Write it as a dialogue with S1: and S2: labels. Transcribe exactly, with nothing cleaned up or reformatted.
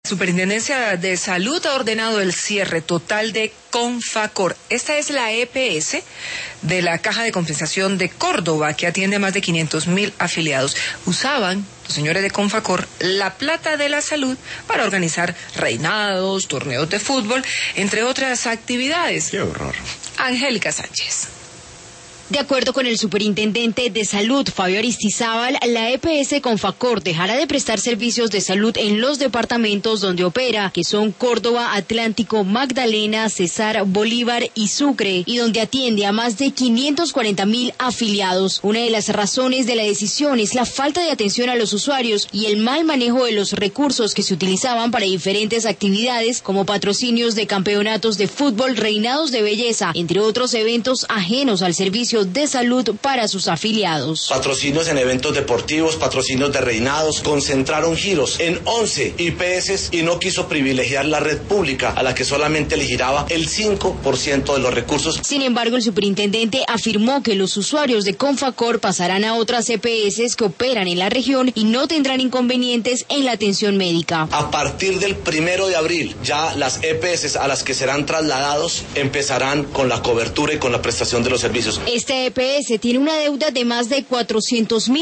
S1: Superintendencia de Salud ha ordenado el cierre total de Confacor. Esta es la E P S de la Caja de Compensación de Córdoba, que atiende a más de quinientos mil afiliados. Usaban los señores de Confacor la plata de la salud para organizar reinados, torneos de fútbol, entre otras actividades.
S2: ¡Qué horror!
S1: Angélica Sánchez.
S3: De acuerdo con el superintendente de salud, Fabio Aristizábal, la E P S Confacor dejará de prestar servicios de salud en los departamentos donde opera, que son Córdoba, Atlántico, Magdalena, Cesar, Bolívar y Sucre, y donde atiende a más de quinientos cuarenta mil afiliados. Una de las razones de la decisión es la falta de atención a los usuarios y el mal manejo de los recursos que se utilizaban para diferentes actividades, como patrocinios de campeonatos de fútbol, reinados de belleza, entre otros eventos ajenos al servicio de salud para sus afiliados.
S4: Patrocinios en eventos deportivos, patrocinios de reinados, concentraron giros en once I P S y no quiso privilegiar la red pública, a la que solamente le giraba el cinco por ciento de los recursos.
S3: Sin embargo, el superintendente afirmó que los usuarios de Confacor pasarán a otras E P S que operan en la región y no tendrán inconvenientes en la atención médica.
S4: A partir del primero de abril, ya las E P S a las que serán trasladados empezarán con la cobertura y con la prestación de los servicios.
S3: Esta E P S tiene una deuda de más de cuatrocientos mil